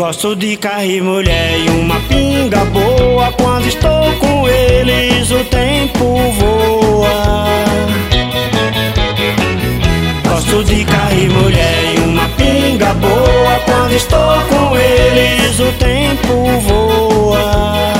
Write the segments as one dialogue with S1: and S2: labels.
S1: Gosto de carro e mulher e uma pinga boa. Quando estou com eles o tempo voa. Gosto de carro e mulher e uma pinga boa. Quando estou com eles o tempo voa.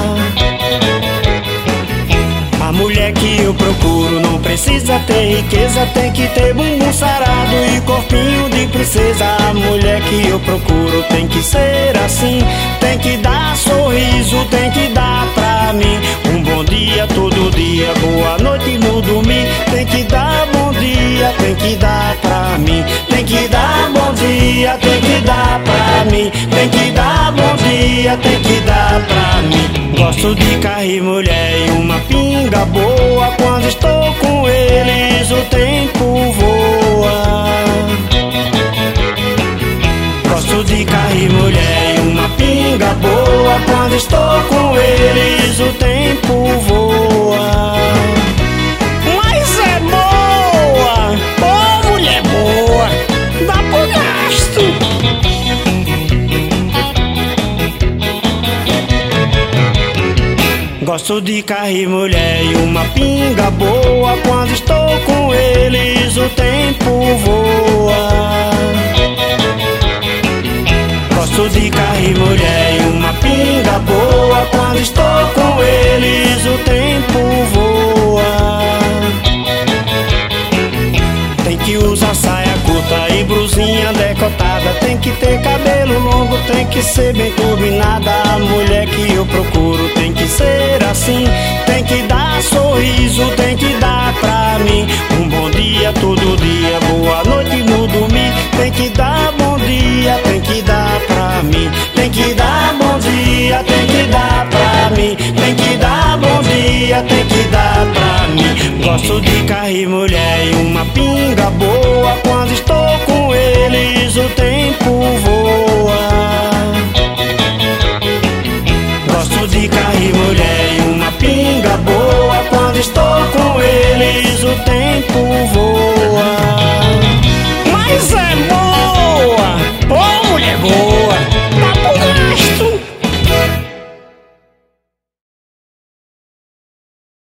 S1: A mulher que eu procuro não precisa ter riqueza, tem que ter bumbum sarado e corpinho de princesa. A mulher que eu procuro tem que ser assim, tem que dar sorriso, tem que dar pra mim um bom dia todo dia, boa noite no domingo. Tem que dar bom dia, tem que dar pra mim, tem que dar bom dia, tem que dar pra mim, tem que dar bom dia, tem que dar pra mim. Gosto de carro e mulher e uma pinga boa. Quando estou com eles o tempo voa. Gosto de carro e mulher e uma pinga boa. Quando estou com eles o tempo voa. Mas é boa, ô mulher boa, dá pro gasto. Gosto de carro e mulher e uma pinga boa. Quando estou com eles o tempo voa. Gosto de carro e mulher e uma pinga boa. Quando estou com eles o tempo voa. Tem que usar saia curta e blusinha decotada, tem que ter cabelo longo, tem que ser bem turbinada. A mulher que eu procuro tem que ser assim, tem que dar sorriso, tem que dar pra mim um bom dia todo dia, boa noite no domingo. Tem que dar bom dia, tem que dar pra mim, tem que dar bom dia, tem que dar pra mim, tem que dar bom dia, tem que dar pra mim. Gosto de carro e mulher e uma pinga boa. Quando